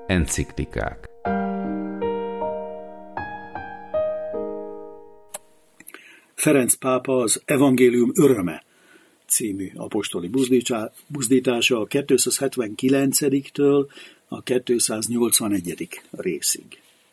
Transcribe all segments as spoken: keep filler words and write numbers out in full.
Enciklikák. Ferenc pápa az Evangélium öröme című apostoli buzdítása a kétszázhetvenkilencediktől a kétszáznyolcvanegyedik részig.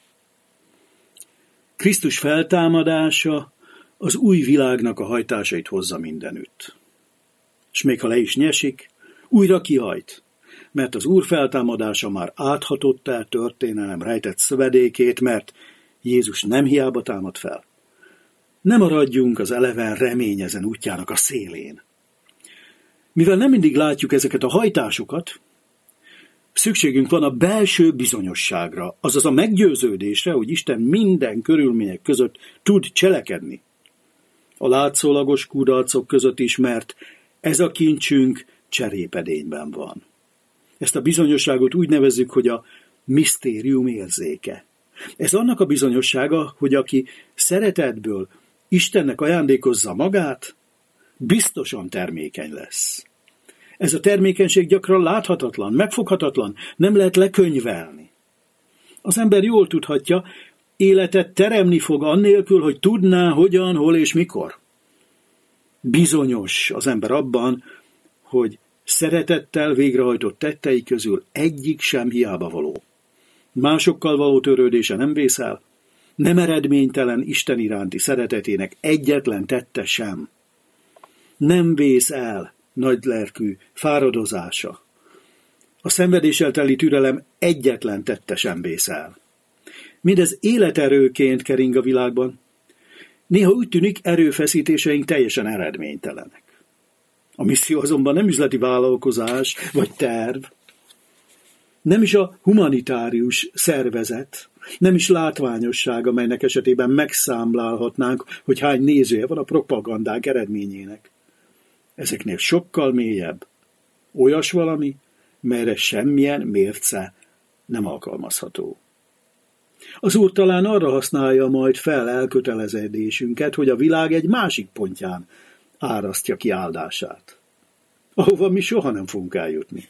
Krisztus feltámadása az új világnak a hajtásait hozza mindenütt. És még ha le is nyesik, újra kihajt, mert az Úr feltámadása már áthatotta el történelem rejtett szövedékét, mert Jézus nem hiába támad fel. Ne maradjunk az eleven remény ezen útjának a szélén. Mivel nem mindig látjuk ezeket a hajtásokat, szükségünk van a belső bizonyosságra, azaz a meggyőződésre, hogy Isten minden körülmények között tud cselekedni. A látszólagos kudarcok között is, mert ez a kincsünk cserépedényben van. Ezt a bizonyosságot úgy nevezzük, hogy a misztérium érzéke. Ez annak a bizonyossága, hogy aki szeretetből Istennek ajándékozza magát, biztosan termékeny lesz. Ez a termékenység gyakran láthatatlan, megfoghatatlan, nem lehet lekönyvelni. Az ember jól tudhatja, életet teremni fog annélkül, hogy tudná, hogyan, hol és mikor. Bizonyos az ember abban, hogy szeretettel végrehajtott tettei közül egyik sem hiába való. Másokkal való törődése nem vészel, nem eredménytelen Isten iránti szeretetének egyetlen tette sem. Nem vész el nagylelkű fáradozása. A szenvedéssel teli türelem egyetlen tette sem vész el. Mindez életerőként kering a világban. Néha úgy tűnik, erőfeszítéseink teljesen eredménytelenek. A misszió azonban nem üzleti vállalkozás vagy terv, nem is a humanitárius szervezet, nem is látványosság, amelynek esetében megszámlálhatnánk, hogy hány nézője van a propagandák eredményének. Ezeknél sokkal mélyebb, olyas valami, melyre semmilyen mérce nem alkalmazható. Az Úr talán arra használja majd fel elköteleződésünket, hogy a világ egy másik pontján árasztja ki áldását, ahova mi soha nem fogunk eljutni.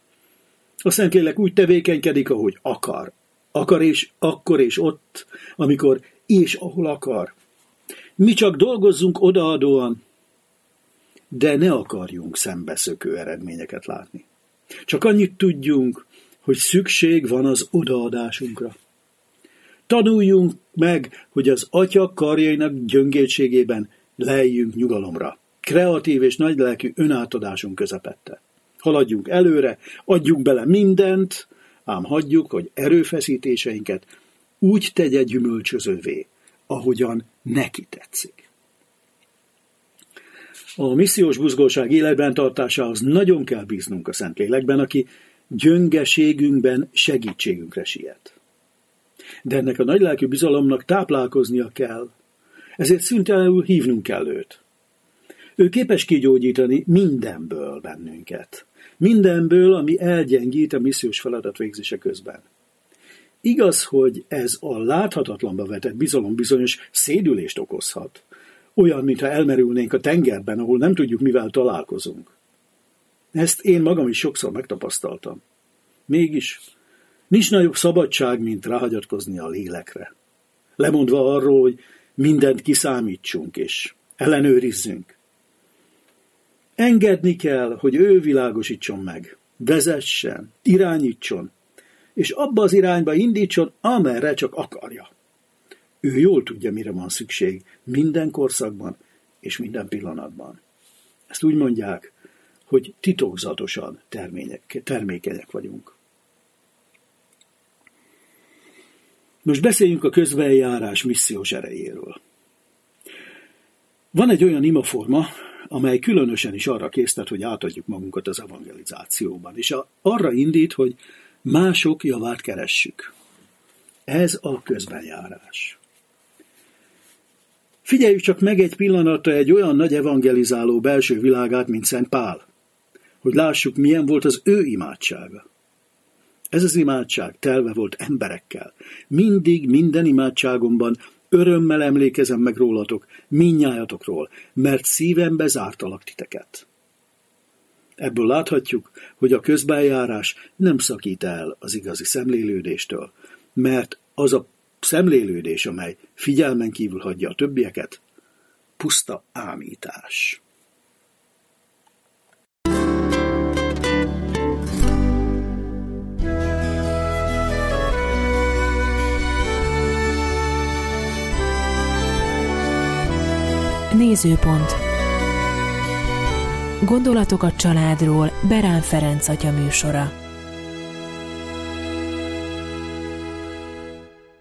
A Szentlélek úgy tevékenykedik, ahogy akar. Akar és akkor és ott, amikor és ahol akar. Mi csak dolgozzunk odaadóan, de ne akarjunk szembeszökő eredményeket látni. Csak annyit tudjunk, hogy szükség van az odaadásunkra. Tanuljunk meg, hogy az Atya karjainak gyöngétségében lejjünk nyugalomra. Kreatív és nagylelkű önátadásunk közepette. Haladjunk előre, adjunk bele mindent, ám hagyjuk, hogy erőfeszítéseinket úgy tegye gyümölcsözővé, ahogyan neki tetszik. A missziós buzgóság életben tartásához nagyon kell bíznunk a Szentlélekben, aki gyöngeségünkben segítségünkre siet. De ennek a nagylelkű bizalomnak táplálkoznia kell, ezért szüntelenül hívnunk kell őt. Ő képes kigyógyítani mindenből bennünket. Mindenből, ami elgyengít a missziós feladat végzése közben. Igaz, hogy ez a láthatatlanba vetett bizalom bizonyos szédülést okozhat. Olyan, mintha elmerülnénk a tengerben, ahol nem tudjuk, mivel találkozunk. Ezt én magam is sokszor megtapasztaltam. Mégis nincs nagyobb szabadság, mint ráhagyatkozni a lélekre. Lemondva arról, hogy mindent kiszámítsunk és ellenőrizzünk. Engedni kell, hogy ő világosítson meg, vezessen, irányítson, és abba az irányba indítson, amerre csak akarja. Ő jól tudja, mire van szükség minden korszakban és minden pillanatban. Ezt úgy mondják, hogy titokzatosan termények, termékenyek vagyunk. Most beszéljünk a közbenjárás missziós erejéről. Van egy olyan imaforma, amely különösen is arra késztet, hogy átadjuk magunkat az evangelizációban, és arra indít, hogy mások javát keressük. Ez a közbenjárás. Figyeljük csak meg egy pillanatra egy olyan nagy evangelizáló belső világát, mint Szent Pál, hogy lássuk, milyen volt az ő imádsága. Ez az imádság telve volt emberekkel. Mindig, minden imádságomban örömmel emlékezem meg rólatok, mindnyájatokról, mert szívembe zártalak titeket. Ebből láthatjuk, hogy a közbeljárás nem szakít el az igazi szemlélődéstől, mert az a szemlélődés, amely figyelmen kívül hagyja a többieket, puszta ámítás. Nézőpont. Gondolatok a családról Berán Ferenc atya műsora.